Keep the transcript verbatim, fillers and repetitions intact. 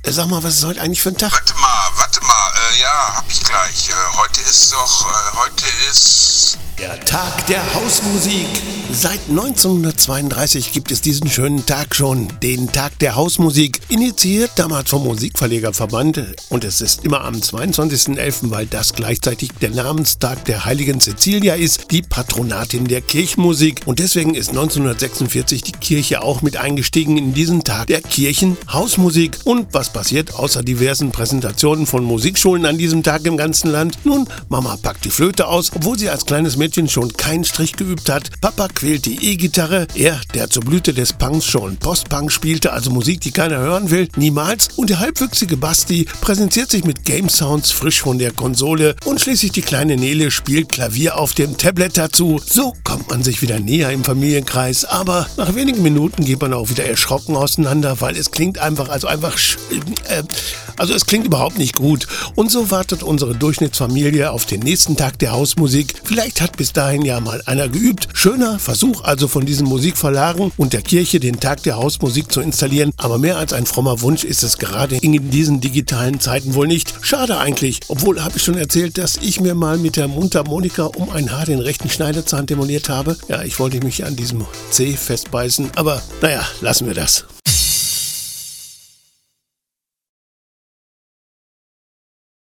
Sag mal, was ist heute eigentlich für ein Tag? Warte mal, warte mal, äh, ja, hab ich gleich. Äh, heute ist doch, äh, heute ist... Der Tag der Hausmusik. Seit neunzehnhundertzweiunddreißig gibt es diesen schönen Tag schon, den Tag der Hausmusik, initiiert damals vom Musikverlegerverband, und es ist immer am zweiundzwanzigsten elften, weil das gleichzeitig der Namenstag der heiligen Cäcilia ist, die Patronatin der Kirchenmusik, und deswegen ist neunzehnhundertsechsundvierzig die Kirche auch mit eingestiegen in diesen Tag der Kirchenhausmusik. Und was passiert außer diversen Präsentationen von Musikschulen an diesem Tag im ganzen Land? Nun, Mama packt die Flöte aus, obwohl sie als kleines Mädchen schon keinen Strich geübt hat. Papa quält die E-Gitarre. Er, der zur Blüte des Punks schon Post-Punk spielte, also Musik, die keiner hören will, niemals. Und der halbwüchsige Basti präsentiert sich mit Game-Sounds frisch von der Konsole. Und schließlich die kleine Nele spielt Klavier auf dem Tablet dazu. So kommt man sich wieder näher im Familienkreis. Aber nach wenigen Minuten geht man auch wieder erschrocken auseinander, weil es klingt einfach, also einfach, äh, also es klingt überhaupt nicht gut. Und so wartet unsere Durchschnittsfamilie auf den nächsten Tag der Hausmusik. Vielleicht hat bis dahin ja mal einer geübt. Schöner Versuch also von diesen Musikverlagen und der Kirche, den Tag der Hausmusik zu installieren. Aber mehr als ein frommer Wunsch ist es gerade in diesen digitalen Zeiten wohl nicht. Schade eigentlich. Obwohl, habe ich schon erzählt, dass ich mir mal mit der Mundharmonika um ein Haar den rechten Schneidezahn demoliert habe. Ja, ich wollte mich an diesem C festbeißen. Aber naja, lassen wir das.